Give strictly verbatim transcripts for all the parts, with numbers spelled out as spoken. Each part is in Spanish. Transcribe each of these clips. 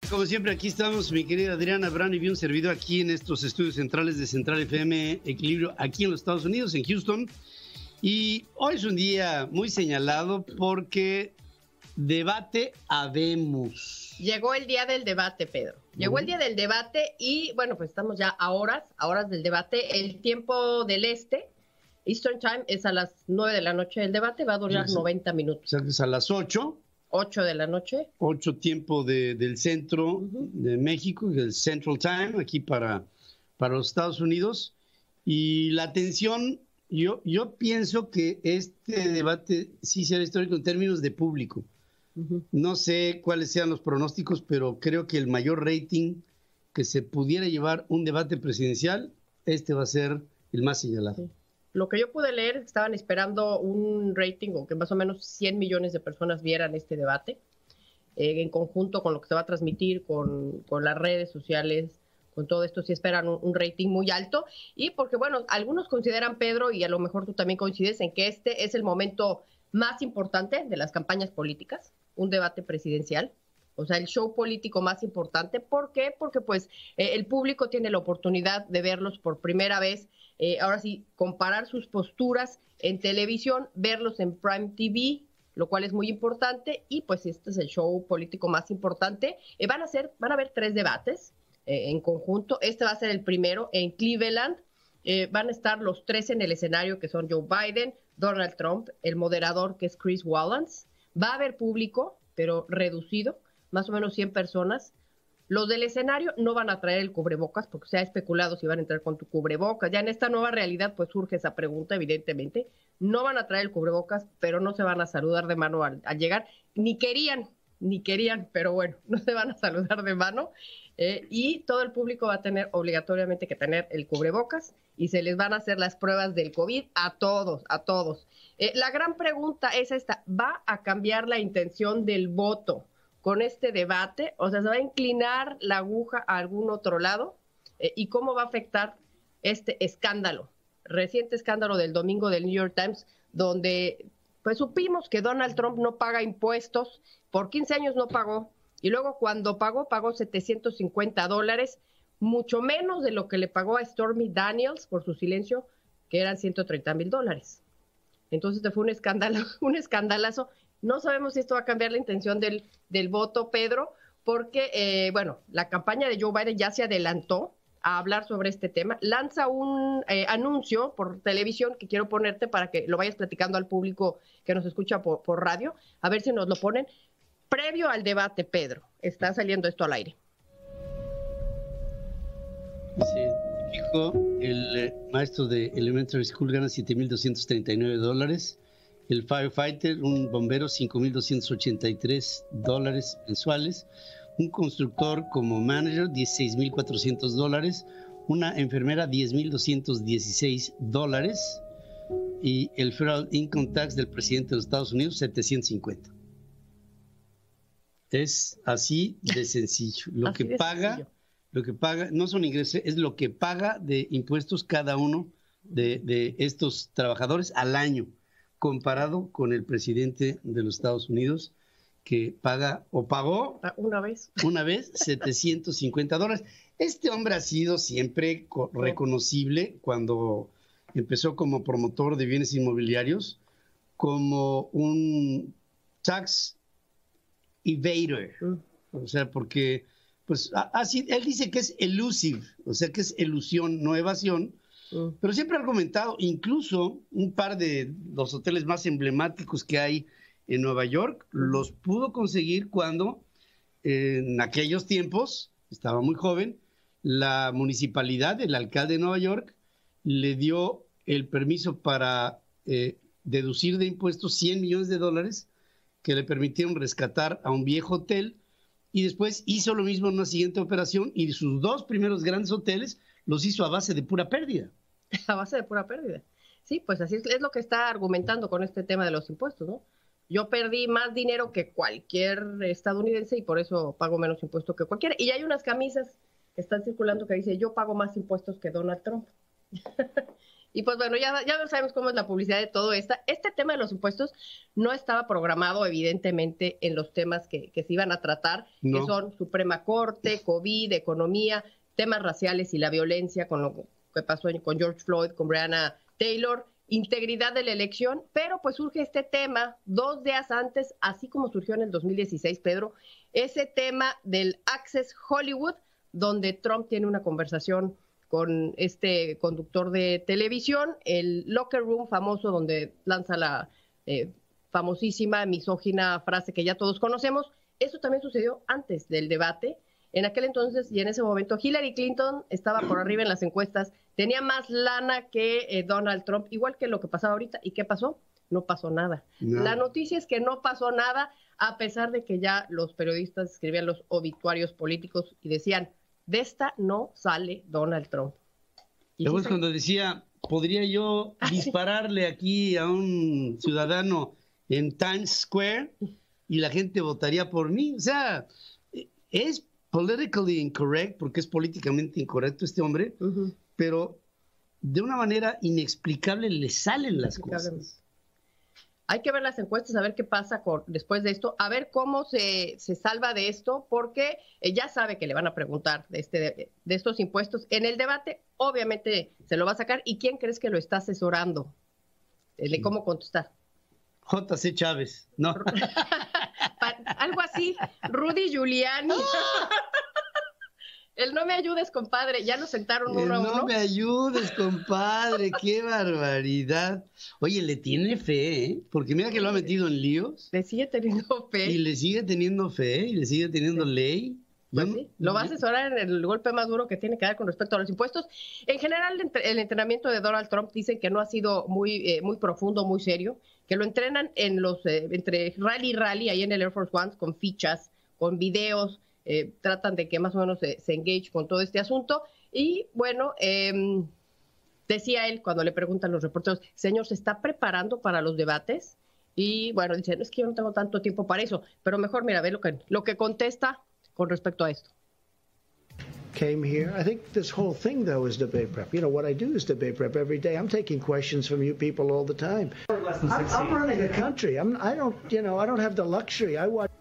Como siempre, aquí estamos, mi querida Adriana Brand y bien servido aquí en estos estudios centrales de Central F M Equilibrio, aquí en los Estados Unidos, en Houston. Y hoy es un día muy señalado porque debate habemos. Llegó el día del debate, Pedro. Llegó uh-huh. el día del debate y, bueno, pues estamos ya a horas, a horas del debate. El tiempo del este, Eastern Time, es a las nueve de la noche del debate, va a durar sí, noventa minutos. O sea, que es a las ocho. ocho de la noche. ocho tiempo de, del centro uh-huh. de México, el Central Time, aquí para, para los Estados Unidos. Y la atención, yo, yo pienso que este debate sí será histórico en términos de público. Uh-huh. No sé cuáles sean los pronósticos, pero creo que el mayor rating que se pudiera llevar un debate presidencial, este va a ser el más señalado. Sí. Lo que yo pude leer, estaban esperando un rating o que más o menos cien millones de personas vieran este debate, eh, en conjunto con lo que se va a transmitir, con, con las redes sociales, con todo esto, sí esperan un, un rating muy alto. Y porque, bueno, algunos consideran, Pedro, y a lo mejor tú también coincides, en que este es el momento más importante de las campañas políticas, un debate presidencial. O sea, el show político más importante. ¿Por qué? Porque pues eh, el público tiene la oportunidad de verlos por primera vez. Eh, ahora sí, comparar sus posturas en televisión, verlos en Prime T V, lo cual es muy importante. Y pues este es el show político más importante. Eh, van a ser, van a haber tres debates eh, en conjunto. Este va a ser el primero en Cleveland. Eh, van a estar los tres en el escenario, que son Joe Biden, Donald Trump, el moderador, que es Chris Wallace. Va a haber público, pero reducido, más o menos cien personas. Los del escenario no van a traer el cubrebocas porque se ha especulado si van a entrar con tu cubrebocas. Ya en esta nueva realidad pues surge esa pregunta, evidentemente. No van a traer el cubrebocas, pero no se van a saludar de mano al, al llegar. Ni querían, ni querían, pero bueno, no se van a saludar de mano. Eh, y todo el público va a tener obligatoriamente que tener el cubrebocas y se les van a hacer las pruebas del COVID a todos, a todos. Eh, la gran pregunta es esta, ¿va a cambiar la intención del voto con este debate? O sea, ¿se va a inclinar la aguja a algún otro lado? Eh, ¿Y cómo va a afectar este escándalo, reciente escándalo del domingo del New York Times, donde pues supimos que Donald Trump no paga impuestos, por quince años no pagó, y luego cuando pagó, pagó setecientos cincuenta dólares, mucho menos de lo que le pagó a Stormy Daniels por su silencio, que eran ciento treinta mil dólares. Entonces este fue un escándalo, un escandalazo. No sabemos si esto va a cambiar la intención del, del voto, Pedro, porque, eh, bueno, la campaña de Joe Biden ya se adelantó a hablar sobre este tema. Lanza un eh, anuncio por televisión que quiero ponerte para que lo vayas platicando al público que nos escucha por, por radio, a ver si nos lo ponen. Previo al debate, Pedro, está saliendo esto al aire. Se dijo, el eh, maestro de Elementary School gana siete mil doscientos treinta y nueve dólares. El firefighter, un bombero, cinco mil doscientos ochenta y tres dólares mensuales. Un constructor como manager, dieciséis mil cuatrocientos dólares. Una enfermera, diez mil doscientos dieciséis dólares. Y el Federal Income Tax del presidente de los Estados Unidos, setecientos cincuenta. Es así de sencillo. Lo que paga, sencillo. lo que paga, no son ingresos, es lo que paga de impuestos cada uno de, de estos trabajadores al año, comparado con el presidente de los Estados Unidos, que paga o pagó una vez, una vez setecientos cincuenta dólares. Este hombre ha sido siempre reconocible cuando empezó como promotor de bienes inmobiliarios, como un tax evader, mm. o sea, porque pues así él dice que es elusive, o sea, que es elusión, no evasión. Mm. Pero siempre ha argumentado, incluso un par de los hoteles más emblemáticos que hay en Nueva York, mm. los pudo conseguir cuando eh, en aquellos tiempos, estaba muy joven, la municipalidad, el alcalde de Nueva York, le dio el permiso para eh, deducir de impuestos cien millones de dólares que le permitieron rescatar a un viejo hotel, y después hizo lo mismo en una siguiente operación, y sus dos primeros grandes hoteles los hizo a base de pura pérdida. A base de pura pérdida. Sí, pues así es, es lo que está argumentando con este tema de los impuestos, ¿no? Yo perdí más dinero que cualquier estadounidense y por eso pago menos impuestos que cualquiera. Y hay unas camisas que están circulando que dice, yo pago más impuestos que Donald Trump. Y pues bueno, ya, ya sabemos cómo es la publicidad de todo esto. Este tema de los impuestos no estaba programado, evidentemente, en los temas que, que se iban a tratar, no. que son Suprema Corte, COVID, economía, temas raciales y la violencia, con lo que pasó con George Floyd, con Breonna Taylor, integridad de la elección, pero pues surge este tema dos días antes, así como surgió en el dos mil dieciséis, Pedro, ese tema del Access Hollywood, donde Trump tiene una conversación con este conductor de televisión, el locker room famoso donde lanza la eh, famosísima, misógina frase que ya todos conocemos. Eso también sucedió antes del debate. En aquel entonces y en ese momento Hillary Clinton estaba por arriba en las encuestas, tenía más lana que eh, Donald Trump, igual que lo que pasaba ahorita. ¿Y qué pasó? No pasó nada. No. La noticia es que no pasó nada, a pesar de que ya los periodistas escribían los obituarios políticos y decían, de esta no sale Donald Trump. Y luego es cuando decía, ¿podría yo dispararle aquí a un ciudadano en Times Square y la gente votaría por mí? O sea, es politically incorrect, porque es políticamente incorrecto este hombre, uh-huh. pero de una manera inexplicable le salen las cosas. Hay que ver las encuestas, a ver qué pasa con, después de esto, a ver cómo se, se salva de esto, porque eh, ya sabe que le van a preguntar de, este, de, de estos impuestos. En el debate, obviamente, se lo va a sacar. ¿Y quién crees que lo está asesorando? Eh, de cómo contestar. J C Chávez, ¿no? Algo así, Rudy Giuliani. El no me ayudes, compadre, ya nos sentaron uno El a uno. No me ayudes, compadre, qué barbaridad. Oye, le tiene fe, ¿eh? Porque mira que lo ha metido en líos. Le sigue teniendo fe. Y le sigue teniendo fe, y le sigue teniendo sí. ley. Pues sí, lo va a asesorar en el golpe más duro que tiene que dar con respecto a los impuestos. En general, el entrenamiento de Donald Trump dicen que no ha sido muy, eh, muy profundo, muy serio, que lo entrenan en los eh, entre rally y rally, ahí en el Air Force One, con fichas, con videos, eh, tratan de que más o menos se, se engage con todo este asunto. Y bueno, eh, decía él cuando le preguntan los reporteros, señor, ¿se está preparando para los debates? Y bueno, dice, no, es que yo no tengo tanto tiempo para eso, pero mejor mira, ve lo que, lo que contesta con respecto a esto. Came here. I think this whole thing, though, is debate prep. You know, what I do is debate prep every day. I'm taking questions from you people all the time. I'm, I'm running a country. I'm, I don't, you know, I don't have the luxury. I watch.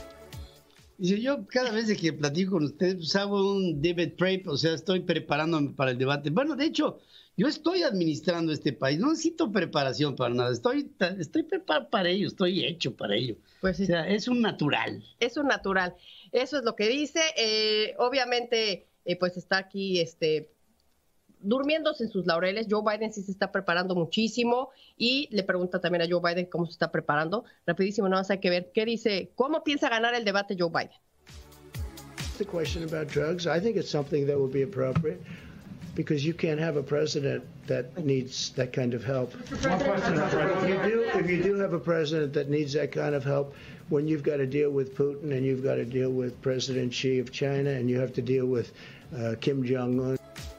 Dice, yo cada vez que platico con ustedes, pues hago un debate prep, o sea, estoy preparándome para el debate. Bueno, de hecho, yo estoy administrando este país, no necesito preparación para nada, estoy, estoy preparado para ello, estoy hecho para ello. Pues sí. O sea, es un natural. Es un natural. Eso es lo que dice. Eh, obviamente, eh, pues está aquí este, durmiéndose en sus laureles. Joe Biden sí se está preparando muchísimo y le pregunta también a Joe Biden cómo se está preparando. Rapidísimo, nada más hay que ver qué dice, cómo piensa ganar el debate Joe Biden. The question about drugs, I think it's something that would be appropriate. Because you can't have a president that needs that kind of help. One question, if you do, if you do have a president that needs that kind of help, when you've got to deal with Putin and you've got to deal with President Xi of China and you have to deal with uh, Kim Jong-un.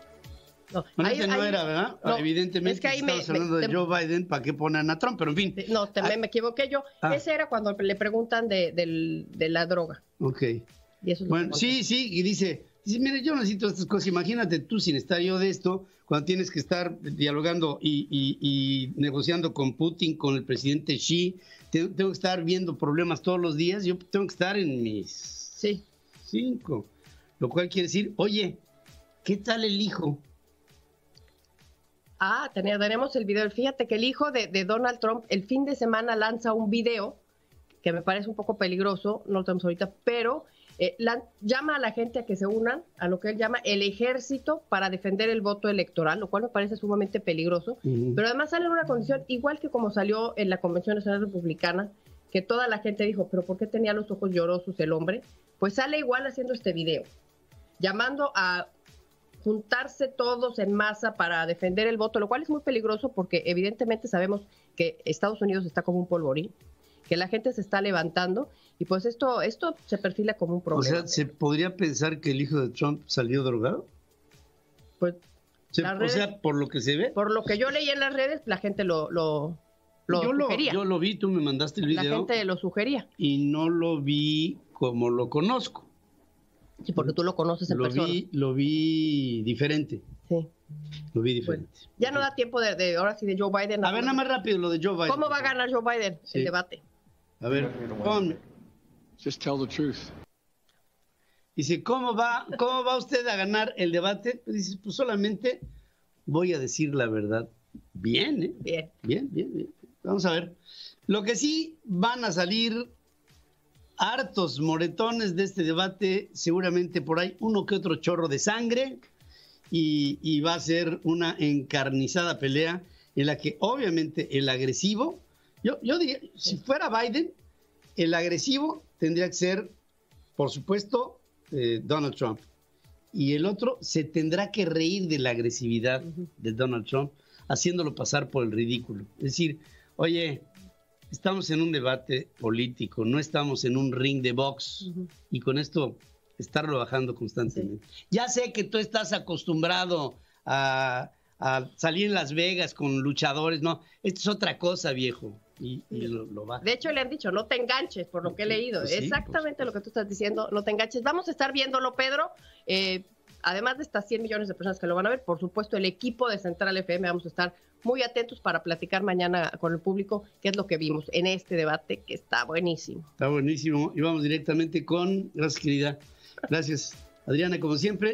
No, ahí, no ahí, era, ¿verdad? No, evidentemente es que ahí estamos me, hablando me, de Joe Biden, ¿para qué ponen a Trump? Pero en fin. No, te, me, me equivoqué yo. Ah. Ese era cuando le preguntan de, de, de la droga. Ok. Y eso es bueno, sí, sí, y dice... Dice, mire, yo necesito estas cosas. Imagínate tú sin estar yo de esto, cuando tienes que estar dialogando y, y, y negociando con Putin, con el presidente Xi. Tengo, tengo que estar viendo problemas todos los días. Yo tengo que estar en mis sí. cinco. Lo cual quiere decir, oye, ¿qué tal el hijo? Ah, tenemos el video. Fíjate que el hijo de, de Donald Trump el fin de semana lanza un video que me parece un poco peligroso, no lo tenemos ahorita, pero... Eh, la, llama a la gente a que se unan a lo que él llama el ejército para defender el voto electoral, lo cual me parece sumamente peligroso, uh-huh. pero además sale en una condición igual que como salió en la Convención Nacional Republicana, que toda la gente dijo, pero ¿por qué tenía los ojos llorosos el hombre? Pues sale igual haciendo este video, llamando a juntarse todos en masa para defender el voto, lo cual es muy peligroso porque evidentemente sabemos que Estados Unidos está como un polvorín, que la gente se está levantando y pues esto esto se perfila como un problema. O sea, ¿se podría pensar que el hijo de Trump salió drogado? Pues, se, redes, o sea, por lo que se ve. Por lo que yo leí en las redes, la gente lo, lo, lo yo sugería. Lo, yo lo vi, tú me mandaste el video. La gente lo sugería. Y no lo vi como lo conozco. Sí, porque tú lo conoces en lo persona. Vi, lo vi diferente. Sí. Lo vi diferente. Bueno, ya no da tiempo de, de ahora sí de Joe Biden. A ver, nada más rápido lo de Joe Biden. ¿Cómo va a ganar Joe Biden sí. el debate? A ver, ponme. Just tell the truth. Dice, ¿cómo va, ¿cómo va usted a ganar el debate? Pues dice, pues solamente voy a decir la verdad. Bien, ¿eh? Bien. Bien, bien, bien. Vamos a ver. Lo que sí van a salir hartos moretones de este debate, seguramente por ahí uno que otro chorro de sangre, y, y va a ser una encarnizada pelea en la que obviamente el agresivo, yo, yo diría, si fuera Biden, el agresivo tendría que ser, por supuesto, eh, Donald Trump. Y el otro se tendrá que reír de la agresividad uh-huh. de Donald Trump, haciéndolo pasar por el ridículo. Es decir, oye, estamos en un debate político, no estamos en un ring de box, uh-huh. y con esto estarlo bajando constantemente. Sí. Ya sé que tú estás acostumbrado a, a salir en Las Vegas con luchadores, no, esto es otra cosa, viejo. Y, y lo, lo va. De hecho, le han dicho, no te enganches, por lo que he leído. Pues sí, exactamente lo que tú estás diciendo, no te enganches. Vamos a estar viéndolo, Pedro. Eh, además de estas cien millones de personas que lo van a ver, por supuesto, el equipo de Central F M, vamos a estar muy atentos para platicar mañana con el público qué es lo que vimos en este debate, que está buenísimo. Está buenísimo. Y vamos directamente con... Gracias, querida. Gracias, Adriana, como siempre.